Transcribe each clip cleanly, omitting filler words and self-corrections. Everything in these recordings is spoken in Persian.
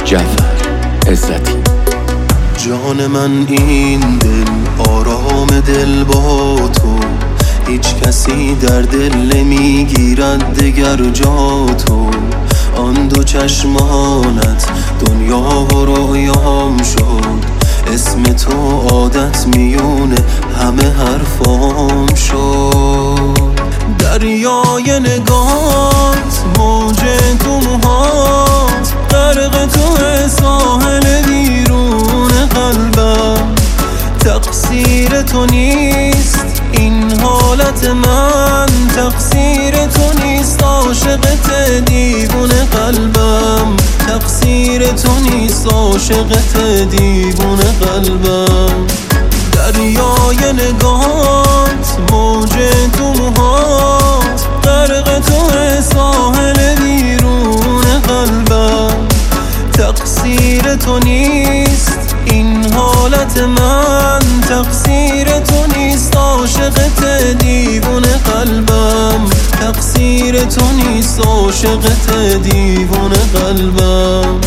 جعفر عزتی. جان من این دل، آرام دل با تو، هیچ کسی در دل نمیگیرد دگر جا تو. آن دو چشمانت دنیا و رویام شد، اسم تو عادت میونه همه حرفام شد. دریای نگات، موج تو موهات، غرق تو ساحل بیرون قلبم. تقصیر تو نیست این حالت من، تقصیر تو نیست عاشقت دیوونه قلبم. تقصیر تو نیست عاشقت دیوونه قلبم. دریای نگات، موج تو موهات، غرق تو ساحل بیرون قلبم. تقصیر تو نیست این حالت من، تقصیر تو نیست عاشقت دیوونه قلبم. تقصیر تو نیست عاشقت دیوونه قلبم.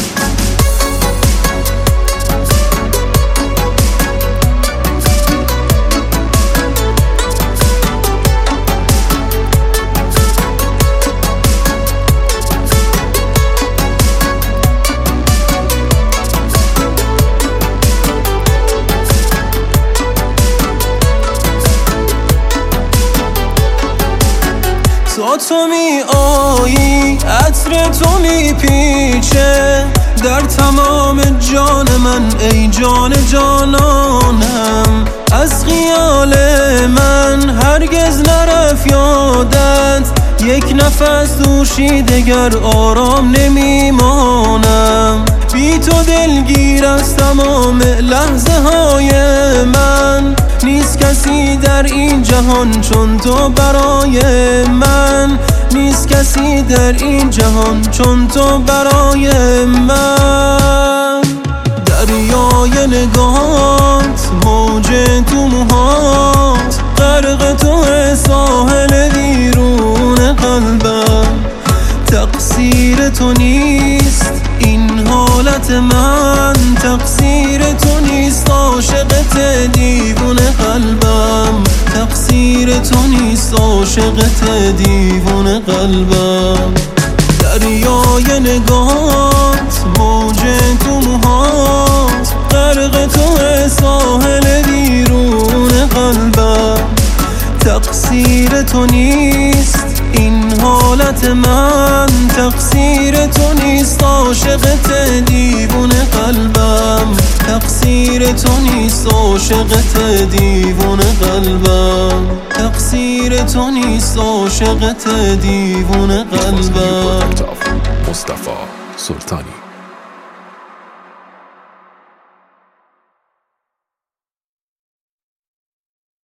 تا تو می آیی عطر تو می پیچه در تمام جان من، ای جان جانانم. از خیال من هرگز نرفت یادت، یک نفس دوشی دگر آرام نمیمانم. بی تو دلگیر از تمام لحظه های من، نیست کسی در این جهان چون تو برای من. نیست کسی در این جهان چون تو برای من. دریای نگات، موج تو موهات، غرق تو ساحل بیرون قلبم. تقصیر تو نیست این حالت من، تقصیر تو نیست عاشقت دیوونه قلبم. تقصیر تو نیست عاشقت دیوونه قلبم. دریای نگات، موج تو موهات، غرق تو ساحل بیرون قلبم. تقصیر تو نیست این حالت من، تقصیر تو نیست عاشقت دیوونه قلبم. تقصیر تو نیست عاشقت دیوونه قلبم. تقصیر تو نیست عاشقت دیوونه قلبم. مصطفی سلطانی.